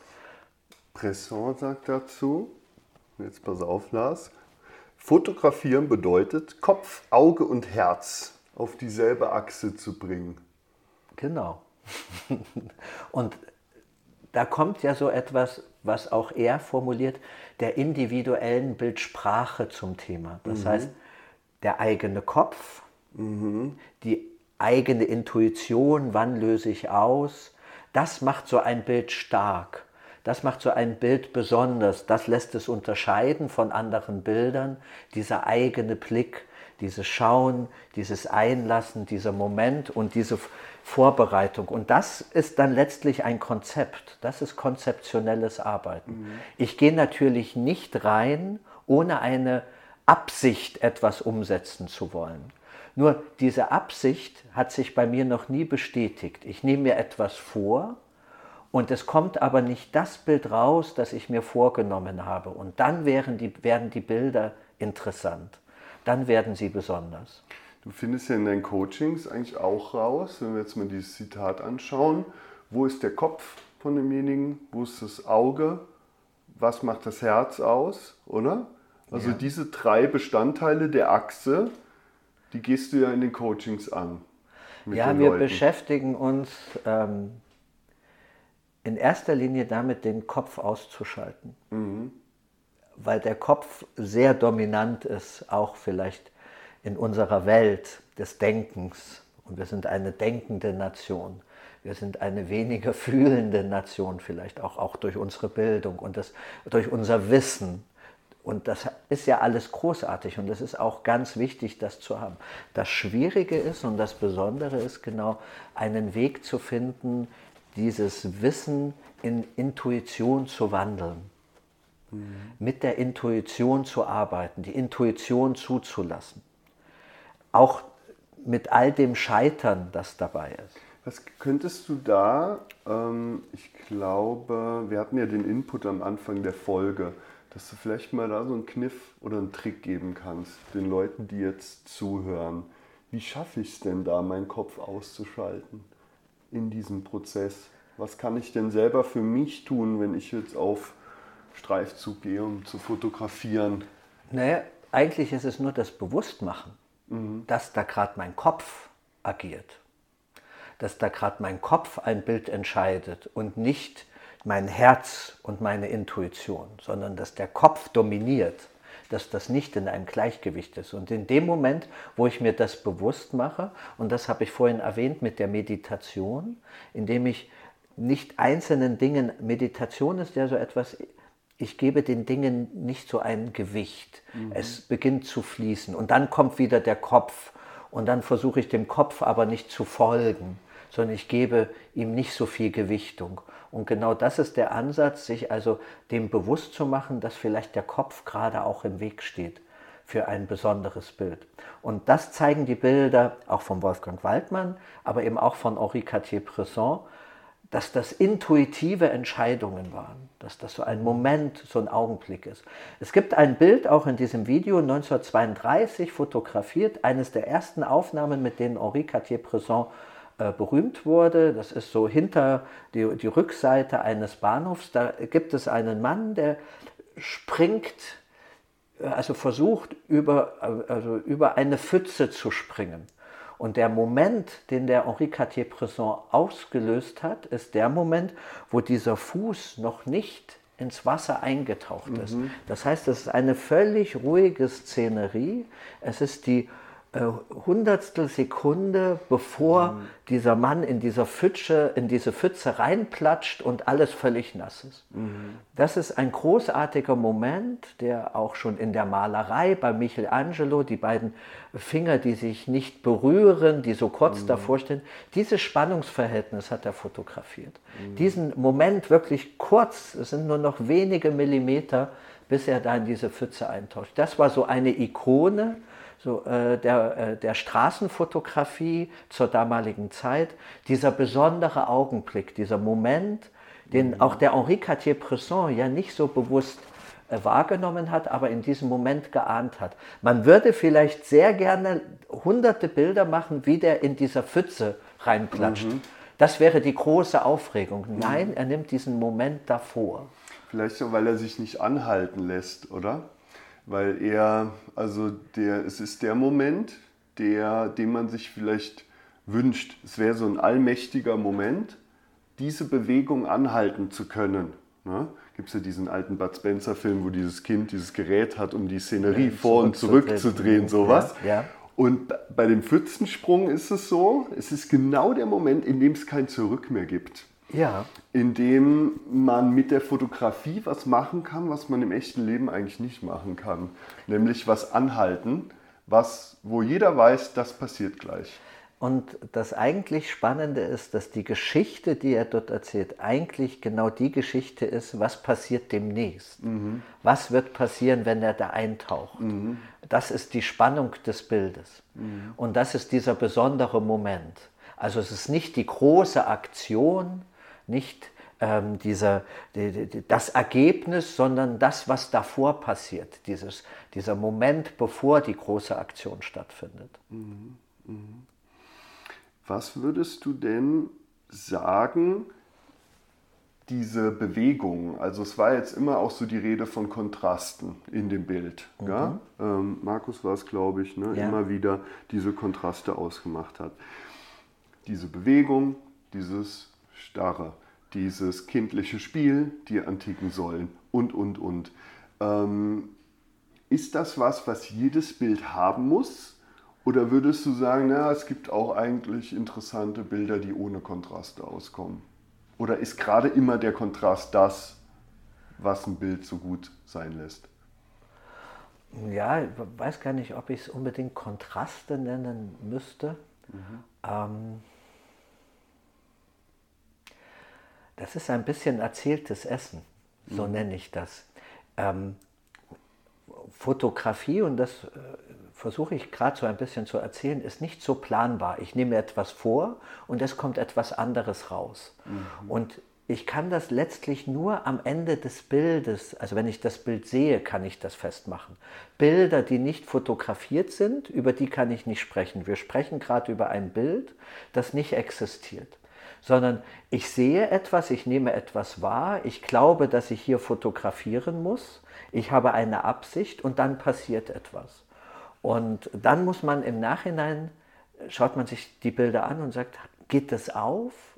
Bresson sagt dazu, jetzt pass auf, Lars, fotografieren bedeutet, Kopf, Auge und Herz auf dieselbe Achse zu bringen. Genau. Und da kommt ja so etwas, was auch er formuliert, der individuellen Bildsprache zum Thema. Das mhm. heißt, der eigene Kopf, mhm. die eigene Intuition, wann löse ich aus, das macht so ein Bild stark. Das macht so ein Bild besonders. Das lässt es unterscheiden von anderen Bildern. Dieser eigene Blick, dieses Schauen, dieses Einlassen, dieser Moment und diese Vorbereitung. Und das ist dann letztlich ein Konzept. Das ist konzeptionelles Arbeiten. Mhm. Ich gehe natürlich nicht rein, ohne eine Absicht etwas umsetzen zu wollen. Nur diese Absicht hat sich bei mir noch nie bestätigt. Ich nehme mir etwas vor und es kommt aber nicht das Bild raus, das ich mir vorgenommen habe. Und dann werden die, werden die Bilder interessant. Dann werden sie besonders. Du findest ja in deinen Coachings eigentlich auch raus, wenn wir jetzt mal dieses Zitat anschauen, wo ist der Kopf von demjenigen, wo ist das Auge, was macht das Herz aus, oder? Also ja. Diese drei Bestandteile der Achse, die gehst du ja in den Coachings an. Ja, wir Leuten. beschäftigen uns ähm, in erster Linie damit, den Kopf auszuschalten. Mhm. Weil der Kopf sehr dominant ist, auch vielleicht in unserer Welt des Denkens. Und wir sind eine denkende Nation. Wir sind eine weniger fühlende Nation, vielleicht auch, auch durch unsere Bildung und das, durch unser Wissen. Und das ist ja alles großartig und es ist auch ganz wichtig, das zu haben. Das Schwierige ist und das Besondere ist genau, einen Weg zu finden, dieses Wissen in Intuition zu wandeln. Mhm. Mit der Intuition zu arbeiten, die Intuition zuzulassen. Auch mit all dem Scheitern, das dabei ist. Was könntest du da, ähm, ich glaube, wir hatten ja den Input am Anfang der Folge, dass du vielleicht mal da so einen Kniff oder einen Trick geben kannst, den Leuten, die jetzt zuhören. Wie schaffe ich es denn da, meinen Kopf auszuschalten in diesem Prozess? Was kann ich denn selber für mich tun, wenn ich jetzt auf Streifzug gehe, um zu fotografieren? Naja, eigentlich ist es nur das Bewusstmachen, mhm. dass da gerade mein Kopf agiert. Dass da gerade mein Kopf ein Bild entscheidet und nicht mein Herz und meine Intuition, sondern dass der Kopf dominiert, dass das nicht in einem Gleichgewicht ist. Und in dem Moment, wo ich mir das bewusst mache, und das habe ich vorhin erwähnt mit der Meditation, indem ich nicht einzelnen Dingen, Meditation ist ja so etwas, ich gebe den Dingen nicht so ein Gewicht. Mhm. Es beginnt zu fließen und dann kommt wieder der Kopf und dann versuche ich dem Kopf aber nicht zu folgen, sondern ich gebe ihm nicht so viel Gewichtung. Und genau das ist der Ansatz, sich also dem bewusst zu machen, dass vielleicht der Kopf gerade auch im Weg steht für ein besonderes Bild. Und das zeigen die Bilder auch von Wolfgang Waldmann, aber eben auch von Henri Cartier-Bresson, dass das intuitive Entscheidungen waren, dass das so ein Moment, so ein Augenblick ist. Es gibt ein Bild auch in diesem Video, neunzehnhundertzweiunddreißig fotografiert, eines der ersten Aufnahmen, mit denen Henri Cartier-Bresson äh, berühmt wurde. Das ist so hinter die, die Rückseite eines Bahnhofs. Da gibt es einen Mann, der springt, also versucht, über, also über eine Pfütze zu springen. Und der Moment, den der Henri Cartier-Bresson ausgelöst hat, ist der Moment, wo dieser Fuß noch nicht ins Wasser eingetaucht ist. Mhm. Das heißt, es ist eine völlig ruhige Szenerie. Es ist die äh, Hundertstel Sekunde, bevor mhm. dieser Mann in, dieser Pfütze, in diese Pfütze reinplatscht und alles völlig nass ist. Mhm. Das ist ein großartiger Moment, der auch schon in der Malerei bei Michelangelo, die beiden Finger, die sich nicht berühren, die so kurz mhm. davor stehen, dieses Spannungsverhältnis hat er fotografiert. Mhm. Diesen Moment wirklich kurz, es sind nur noch wenige Millimeter, bis er da in diese Pfütze eintaucht. Das war so eine Ikone so, äh, der, äh, der Straßenfotografie zur damaligen Zeit. Dieser besondere Augenblick, dieser Moment, den mhm. auch der Henri Cartier-Bresson ja nicht so bewusst wahrgenommen hat, aber in diesem Moment geahnt hat. Man würde vielleicht sehr gerne hunderte Bilder machen, wie der in dieser Pfütze reinplatscht. Mhm. Das wäre die große Aufregung. Nein, mhm. er nimmt diesen Moment davor. Vielleicht so, weil er sich nicht anhalten lässt, oder? Weil er, also der, es ist der Moment, der, den man sich vielleicht wünscht. Es wäre so ein allmächtiger Moment, diese Bewegung anhalten zu können. Ne? Gibt es ja diesen alten Bud Spencer-Film, wo dieses Kind dieses Gerät hat, um die Szenerie ja, vor und zurück zu drehen, sowas. Ja, ja. Und bei dem Pfützensprung ist es so, es ist genau der Moment, in dem es kein Zurück mehr gibt. Ja. In dem man mit der Fotografie was machen kann, was man im echten Leben eigentlich nicht machen kann. Nämlich was anhalten, was, wo jeder weiß, das passiert gleich. Und das eigentlich Spannende ist, dass die Geschichte, die er dort erzählt, eigentlich genau die Geschichte ist, was passiert demnächst. Mhm. Was wird passieren, wenn er da eintaucht. Mhm. Das ist die Spannung des Bildes. Mhm. Und das ist dieser besondere Moment. Also es ist nicht die große Aktion, nicht ähm, dieser, die, die, das Ergebnis, sondern das, was davor passiert. Dieses, dieser Moment, bevor die große Aktion stattfindet. Mhm. Mhm. Was würdest du denn sagen, diese Bewegung, also es war jetzt immer auch so die Rede von Kontrasten in dem Bild. Mhm. Ja? Ähm, Markus war es, glaube ich, ne? Ja. Immer wieder diese Kontraste ausgemacht hat. Diese Bewegung, dieses Starre, dieses kindliche Spiel, die antiken Säulen und, und, und. Ähm, ist das was, was jedes Bild haben muss? Oder würdest du sagen, na, es gibt auch eigentlich interessante Bilder, die ohne Kontraste auskommen? Oder ist gerade immer der Kontrast das, was ein Bild so gut sein lässt? Ja, ich weiß gar nicht, ob ich es unbedingt Kontraste nennen müsste. Mhm. Ähm, das ist ein bisschen erzähltes Essen, so mhm. nenne ich das. Ähm, Fotografie, und das äh, versuche ich gerade so ein bisschen zu erzählen, ist nicht so planbar. Ich nehme etwas vor und es kommt etwas anderes raus. Mhm. Und ich kann das letztlich nur am Ende des Bildes, also wenn ich das Bild sehe, kann ich das festmachen. Bilder, die nicht fotografiert sind, über die kann ich nicht sprechen. Wir sprechen gerade über ein Bild, das nicht existiert. Sondern ich sehe etwas, ich nehme etwas wahr, ich glaube, dass ich hier fotografieren muss, ich habe eine Absicht und dann passiert etwas. Und dann muss man im Nachhinein, schaut man sich die Bilder an und sagt, geht das auf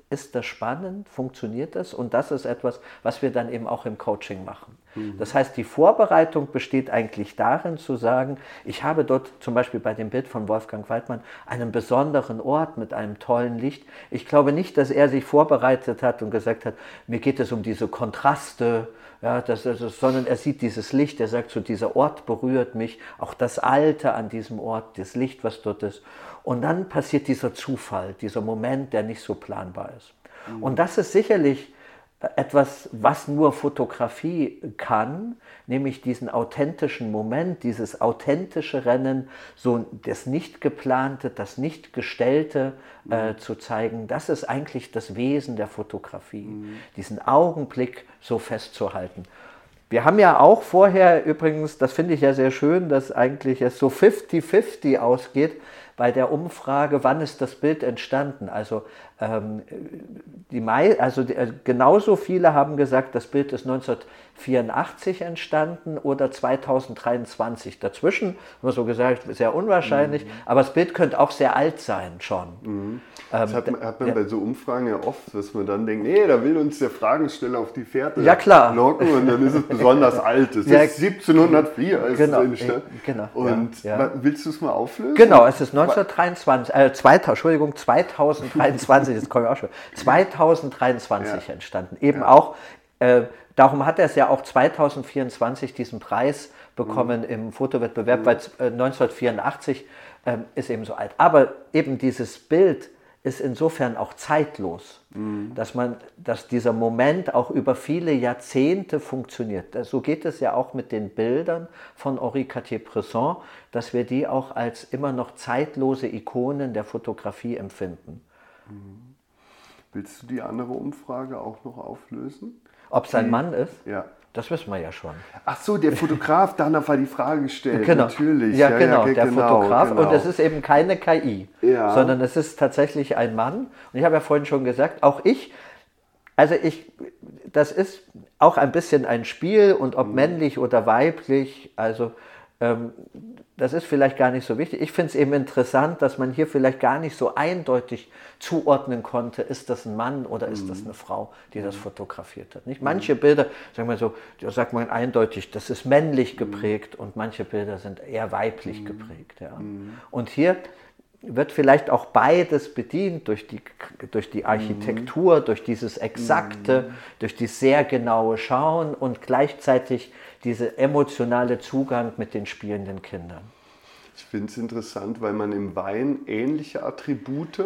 ist das spannend, funktioniert das? Und das ist etwas, was wir dann eben auch im Coaching machen. Mhm. Das heißt, die Vorbereitung besteht eigentlich darin zu sagen, ich habe dort zum Beispiel bei dem Bild von Wolfgang Waldmann einen besonderen Ort mit einem tollen Licht. Ich glaube nicht, dass er sich vorbereitet hat und gesagt hat, mir geht es um diese Kontraste, ja, das, das, sondern er sieht dieses Licht, er sagt so, dieser Ort berührt mich, auch das Alte an diesem Ort, das Licht, was dort ist. Und dann passiert dieser Zufall, dieser Moment, der nicht so planbar ist. Mhm. Und das ist sicherlich etwas, was nur Fotografie kann, nämlich diesen authentischen Moment, dieses authentische Rennen, so das nicht geplante, das nicht gestellte mhm. äh, zu zeigen. Das ist eigentlich das Wesen der Fotografie, mhm. diesen Augenblick so festzuhalten. Wir haben ja auch vorher übrigens, das finde ich ja sehr schön, dass eigentlich es so fünfzig fünfzig ausgeht bei der Umfrage, wann ist das Bild entstanden. Also, ähm, die Mai, also die, äh, genauso viele haben gesagt, das Bild ist neunzehnhundertvierundachtzig entstanden oder zweitausenddreiundzwanzig. Dazwischen haben wir so gesagt, sehr unwahrscheinlich, mhm. aber das Bild könnte auch sehr alt sein schon. Mhm. Das hat man, hat man ja. bei so Umfragen ja oft, dass man dann denkt, nee, da will uns der Fragensteller auf die Fährte ja, klar. locken und dann ist es besonders alt. Es ja, ist siebzehnhundertvier als genau, es entstand. Genau, und ja, ja. willst du es mal auflösen? Genau, es ist neunzehnhundertdreiundzwanzig, äh, zweitausend, Entschuldigung, zweitausenddreiundzwanzig, das komme ich auch schon, zweitausenddreiundzwanzig ja. entstanden. Eben ja. auch, äh, darum hat er es ja auch zweitausendvierundzwanzig diesen Preis bekommen mhm. im Fotowettbewerb, mhm. weil äh, neunzehnhundertvierundachtzig äh, ist eben so alt. Aber eben dieses Bild ist insofern auch zeitlos, mhm. dass man, dass dieser Moment auch über viele Jahrzehnte funktioniert. So geht es ja auch mit den Bildern von Henri Cartier-Bresson, dass wir die auch als immer noch zeitlose Ikonen der Fotografie empfinden. Mhm. Willst du die andere Umfrage auch noch auflösen? Ob es ein Mann ist? Ja. Das wissen wir ja schon. Ach so, der Fotograf, danach war die Frage gestellt. Genau. Natürlich. Ja, ja genau, ja, der genau, Fotograf. Genau. Und es ist eben keine K I, ja. sondern es ist tatsächlich ein Mann. Und ich habe ja vorhin schon gesagt, auch ich, also ich, das ist auch ein bisschen ein Spiel und ob mhm. männlich oder weiblich, also ähm, das ist vielleicht gar nicht so wichtig. Ich finde es eben interessant, dass man hier vielleicht gar nicht so eindeutig zuordnen konnte, ist das ein Mann oder ist das eine Frau, die das fotografiert hat. Nicht? Manche Bilder, sagen wir so, da sagt man eindeutig, das ist männlich geprägt und manche Bilder sind eher weiblich geprägt. Ja. Und hier wird vielleicht auch beides bedient durch die, durch die Architektur, durch dieses Exakte, durch dieses sehr genaue Schauen und gleichzeitig dieser emotionale Zugang mit den spielenden Kindern. Ich finde es interessant, weil man im Wein ähnliche Attribute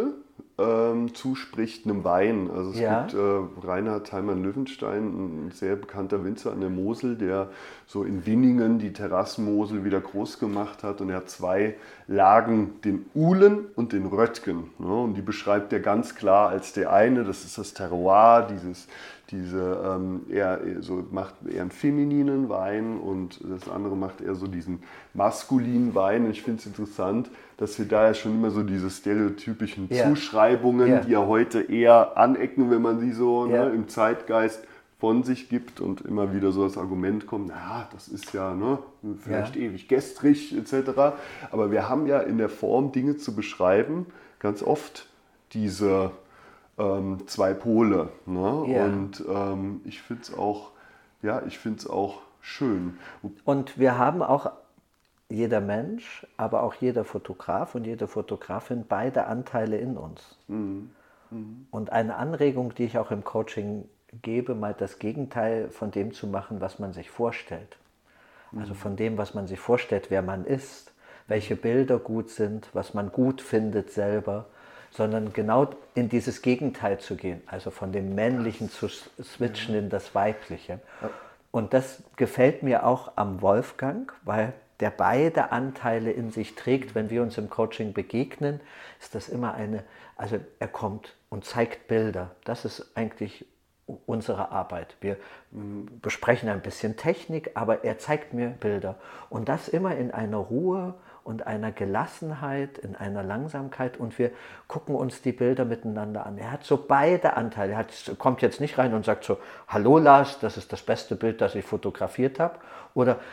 ähm, zuspricht einem Wein. Also es ja. gibt äh, Reinhard Heimann-Löwenstein, ein sehr bekannter Winzer an der Mosel, der so in Winningen die Terrassenmosel wieder groß gemacht hat. Und er hat zwei Lagen, den Uhlen und den Röttgen. Ne? Und die beschreibt er ganz klar als der eine, das ist das Terroir, dieses Diese, ähm, er so macht eher einen femininen Wein und das andere macht eher so diesen maskulinen Wein. Und ich finde es interessant, dass wir da ja schon immer so diese stereotypischen ja. Zuschreibungen, ja. die ja heute eher anecken, wenn man sie so ja. ne, im Zeitgeist von sich gibt und immer wieder so das Argument kommt, na, das ist ja ne, vielleicht ja. ewig gestrig et cetera. Aber wir haben ja in der Form, Dinge zu beschreiben, ganz oft diese Ähm, zwei Pole. Ne? Ja. Und ähm, ich finde es auch, ja, ich finde es auch schön. Und wir haben auch, jeder Mensch, aber auch jeder Fotograf und jede Fotografin, beide Anteile in uns. Mhm. Mhm. Und eine Anregung, die ich auch im Coaching gebe, mal das Gegenteil von dem zu machen, was man sich vorstellt. Mhm. Also von dem, was man sich vorstellt, wer man ist, welche Bilder gut sind, was man gut findet selber, sondern genau in dieses Gegenteil zu gehen, also von dem Männlichen zu switchen in das Weibliche. Und das gefällt mir auch am Wolfgang, weil der beide Anteile in sich trägt. Wenn wir uns im Coaching begegnen, ist das immer eine, also er kommt und zeigt Bilder. Das ist eigentlich unsere Arbeit. Wir besprechen ein bisschen Technik, aber er zeigt mir Bilder. Und das immer in einer Ruhe und einer Gelassenheit, in einer Langsamkeit, und wir gucken uns die Bilder miteinander an. Er hat so beide Anteile. Er hat, kommt jetzt nicht rein und sagt so, hallo Lars, das ist das beste Bild, das ich fotografiert habe. Oder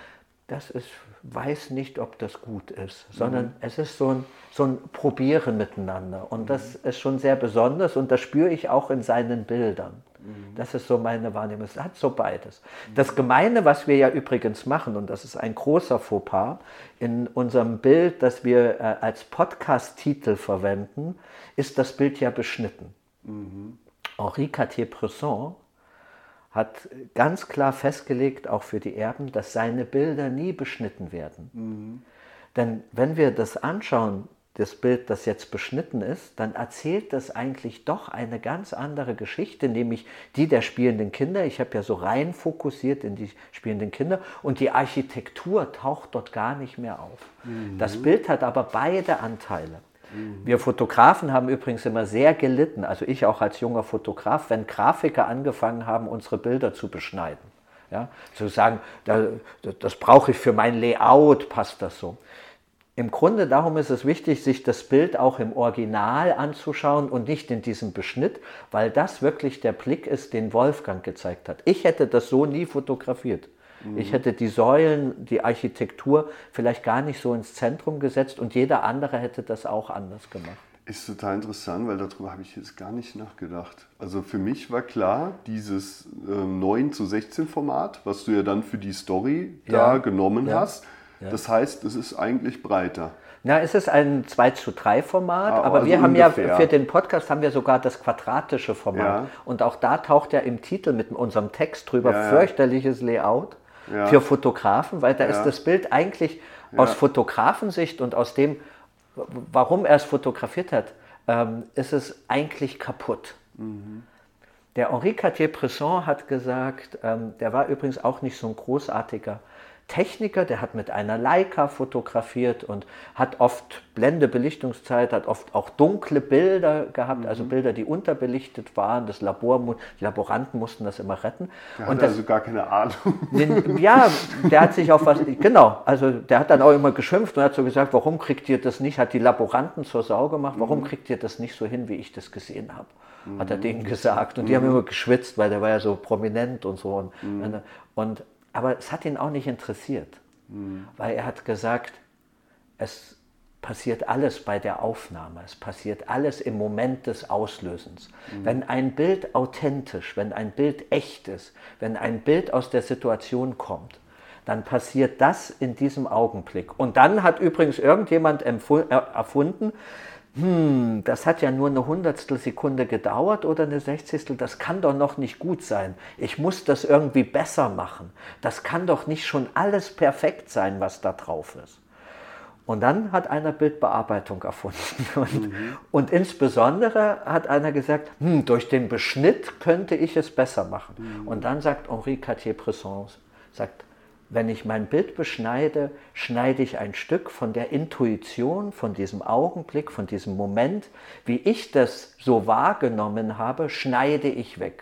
das ist, weiß nicht, ob das gut ist, sondern mhm. es ist so ein, so ein Probieren miteinander. Und das ist schon sehr besonders und das spüre ich auch in seinen Bildern. Mhm. Das ist so meine Wahrnehmung. Es hat so beides. Mhm. Das Gemeine, was wir ja übrigens machen, und das ist ein großer Fauxpas, in unserem Bild, das wir äh, als Podcast-Titel verwenden, ist das Bild ja beschnitten. Mhm. Henri Cartier-Bresson hat ganz klar festgelegt, auch für die Erben, dass seine Bilder nie beschnitten werden. Mhm. Denn wenn wir das anschauen, das Bild, das jetzt beschnitten ist, dann erzählt das eigentlich doch eine ganz andere Geschichte, nämlich die der spielenden Kinder. Ich habe ja so rein fokussiert in die spielenden Kinder und die Architektur taucht dort gar nicht mehr auf. Mhm. Das Bild hat aber beide Anteile. Wir Fotografen haben übrigens immer sehr gelitten, also ich auch als junger Fotograf, wenn Grafiker angefangen haben, unsere Bilder zu beschneiden. Ja, zu sagen, das, das brauche ich für mein Layout, passt das so. Im Grunde darum ist es wichtig, sich das Bild auch im Original anzuschauen und nicht in diesem Beschnitt, weil das wirklich der Blick ist, den Wolfgang gezeigt hat. Ich hätte das so nie fotografiert. Ich hätte die Säulen, die Architektur vielleicht gar nicht so ins Zentrum gesetzt und jeder andere hätte das auch anders gemacht. Ist total interessant, weil darüber habe ich jetzt gar nicht nachgedacht. Also für mich war klar, dieses ähm, neun zu sechzehn Format, was du ja dann für die Story ja. da genommen ja. hast, ja. das heißt, es ist eigentlich breiter. Na, es ist ein zwei zu drei Format, ah, aber also wir haben ungefähr. ja für den Podcast haben wir sogar das quadratische Format. Ja. Und auch da taucht ja im Titel mit unserem Text drüber ja, ja. fürchterliches Layout. Ja. Für Fotografen, weil da ja. ist das Bild eigentlich ja. aus Fotografensicht und aus dem, warum er es fotografiert hat, ähm, ist es eigentlich kaputt. Mhm. Der Henri Cartier-Bresson hat gesagt, ähm, der war übrigens auch nicht so ein großartiger Techniker, der hat mit einer Leica fotografiert und hat oft Blendebelichtungszeit, hat oft auch dunkle Bilder gehabt, mhm. also Bilder, die unterbelichtet waren. Das Labor, die Laboranten mussten das immer retten. Der und hat das, also gar keine Ahnung. Den, ja, der hat sich auf was, genau, also der hat dann auch immer geschimpft und hat so gesagt, warum kriegt ihr das nicht, hat die Laboranten zur Sau gemacht, warum mhm. kriegt ihr das nicht so hin, wie ich das gesehen habe, mhm. hat er denen gesagt. Und mhm. die haben immer geschwitzt, weil der war ja so prominent und so. Und, mhm. und aber es hat ihn auch nicht interessiert, mhm. weil er hat gesagt, es passiert alles bei der Aufnahme, es passiert alles im Moment des Auslösens. Mhm. Wenn ein Bild authentisch, wenn ein Bild echt ist, wenn ein Bild aus der Situation kommt, dann passiert das in diesem Augenblick. Und dann hat übrigens irgendjemand erfunden, hm, das hat ja nur eine Hundertstel Sekunde gedauert oder eine Sechzigstel, das kann doch noch nicht gut sein. Ich muss das irgendwie besser machen. Das kann doch nicht schon alles perfekt sein, was da drauf ist. Und dann hat einer Bildbearbeitung erfunden. Und, mhm. und insbesondere hat einer gesagt, hm, durch den Beschnitt könnte ich es besser machen. Mhm. Und dann sagt Henri Cartier-Bresson, sagt, wenn ich mein Bild beschneide, schneide ich ein Stück von der Intuition, von diesem Augenblick, von diesem Moment, wie ich das so wahrgenommen habe, schneide ich weg.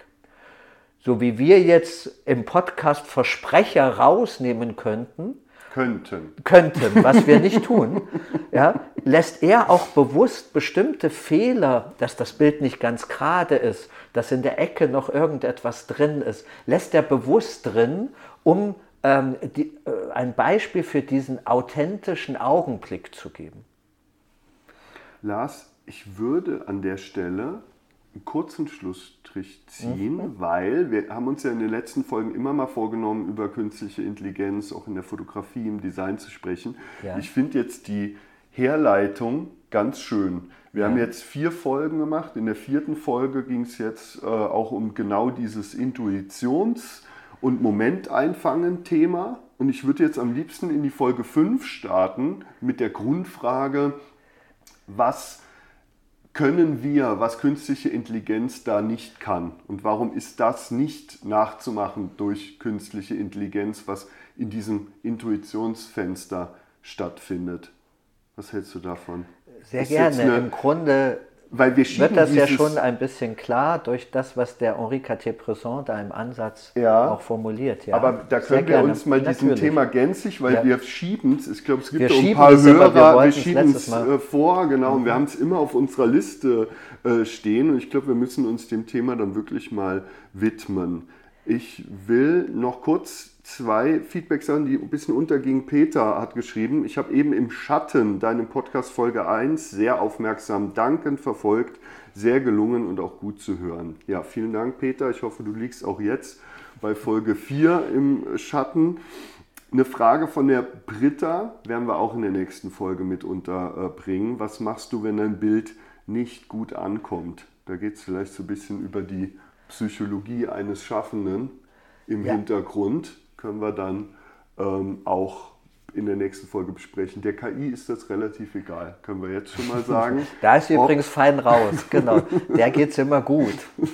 So wie wir jetzt im Podcast Versprecher rausnehmen könnten, könnten, könnten, was wir nicht tun, ja, lässt er auch bewusst bestimmte Fehler, dass das Bild nicht ganz gerade ist, dass in der Ecke noch irgendetwas drin ist, lässt er bewusst drin, um Die, äh, ein Beispiel für diesen authentischen Augenblick zu geben. Lars, ich würde an der Stelle einen kurzen Schlussstrich ziehen, mhm. weil wir haben uns ja in den letzten Folgen immer mal vorgenommen, über künstliche Intelligenz auch in der Fotografie, im Design zu sprechen. Ja. Ich finde jetzt die Herleitung ganz schön. Wir ja. haben jetzt vier Folgen gemacht. In der vierten Folge ging es jetzt äh, auch um genau dieses Intuitions- und Moment einfangen Thema. Und ich würde jetzt am liebsten in die Folge fünf starten mit der Grundfrage, was können wir, was künstliche Intelligenz da nicht kann? Und warum ist das nicht nachzumachen durch künstliche Intelligenz, was in diesem Intuitionsfenster stattfindet? Was hältst du davon? Sehr ist gerne. Eine, Im Grunde weil wir wird das ja schon ein bisschen klar durch das, was der Henri Cartier-Bresson da im Ansatz ja, auch formuliert. Ja. Aber da können wir uns mal Natürlich. diesem Thema gänzlich, weil ja. wir schieben es, ich glaube, es gibt wir ja ein paar Hörer, wir, wir schieben es äh, vor, genau, mhm. und wir haben es immer auf unserer Liste äh, stehen und ich glaube, wir müssen uns dem Thema dann wirklich mal widmen. Ich will noch kurz zwei Feedbacks sagen, die ein bisschen untergingen. Peter hat geschrieben, ich habe eben im Schatten deine Podcast Folge eins sehr aufmerksam dankend verfolgt, sehr gelungen und auch gut zu hören. Ja, vielen Dank, Peter. Ich hoffe, du liegst auch jetzt bei Folge vier im Schatten. Eine Frage von der Britta werden wir auch in der nächsten Folge mit unterbringen. Was machst du, wenn dein Bild nicht gut ankommt? Da geht es vielleicht so ein bisschen über die Psychologie eines Schaffenden im ja. Hintergrund. Können wir dann ähm, auch in der nächsten Folge besprechen. Der K I ist das relativ egal, können wir jetzt schon mal sagen. Da ist sie übrigens fein raus, genau. Der geht's immer gut.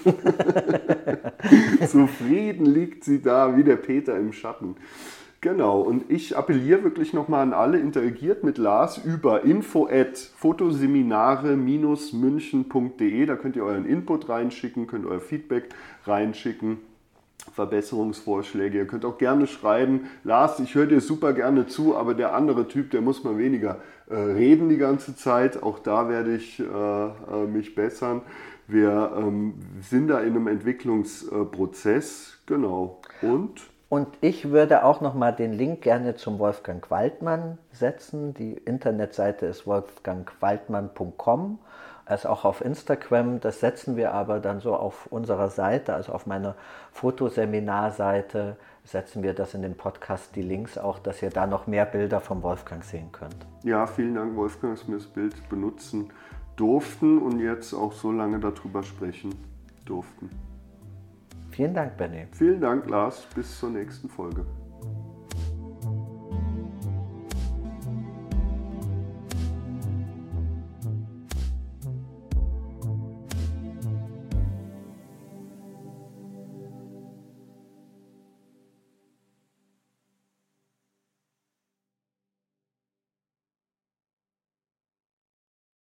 Zufrieden liegt sie da, wie der Peter im Schatten. Genau, und ich appelliere wirklich nochmal an alle, interagiert mit Lars über info at fotoseminare Bindestrich münchen punkt de. Da könnt ihr euren Input reinschicken, könnt euer Feedback reinschicken, Verbesserungsvorschläge. Ihr könnt auch gerne schreiben, Lars, ich höre dir super gerne zu, aber der andere Typ, der muss mal weniger äh, reden die ganze Zeit. Auch da werde ich äh, äh, mich bessern. Wir ähm, sind da in einem Entwicklungsprozess, genau. Und... Und ich würde auch noch mal den Link gerne zum Wolfgang Waldmann setzen. Die Internetseite ist wolfgang waldmann punkt com. Also auch auf Instagram. Das setzen wir aber dann so auf unserer Seite, also auf meiner Fotoseminarseite, setzen wir das in den Podcast, die Links auch, dass ihr da noch mehr Bilder vom Wolfgang sehen könnt. Ja, vielen Dank, Wolfgang, dass wir das Bild benutzen durften und jetzt auch so lange darüber sprechen durften. Vielen Dank, Benny. Vielen Dank, Lars. Bis zur nächsten Folge.